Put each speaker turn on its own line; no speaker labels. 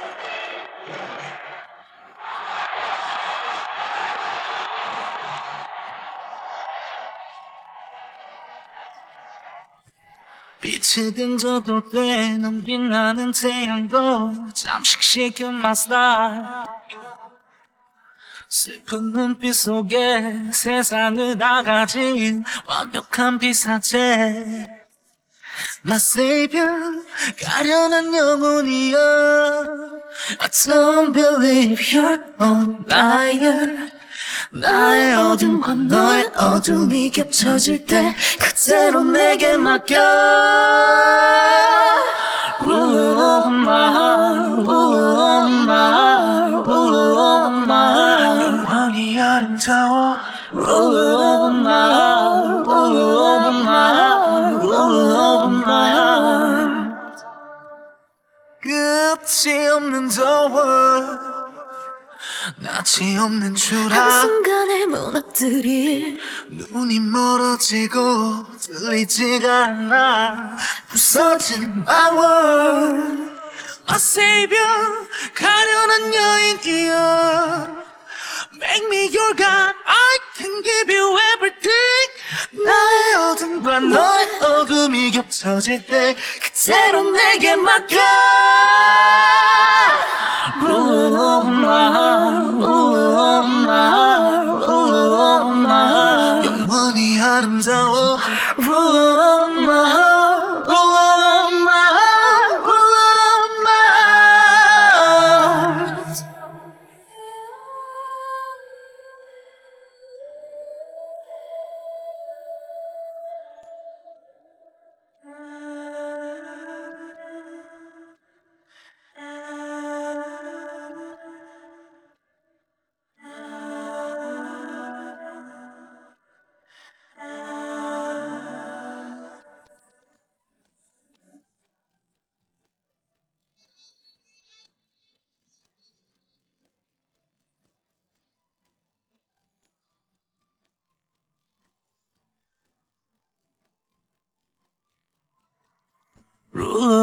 빛이 등져도 돼. 넌 빛나는 태양도 잠식시켜 my style. 슬픈 눈빛 속에 세상을 다 가진 완벽한 피사체. My savior, 가련한 영혼이여. I don't believe you're a liar. 나의 어둠과 너의 어둠이 겹쳐질 때 그대로 내게 맡겨. Rule of my heart, rule of my heart, rule of my heart. 영원히 아름다워. Rule of my heart, rule of my heart, rule of my heart. 끝이 없는 더워. 낯이 없는 추락.
한순간에 무너뜨릴
눈이 멀어지고 들리지가 않아. 부서진 my world. My savior, 가련한 여인이여. Make me your God, I can give you everything. 나의 어둠과 너의 어둠이 겹쳐질 때 그대로 내게 맡겨. Rule of my heart, rule of my heart, rule of my heart. 영원히 아름다워. Rule of my heart, rule of my heart, rule of my heart. Rule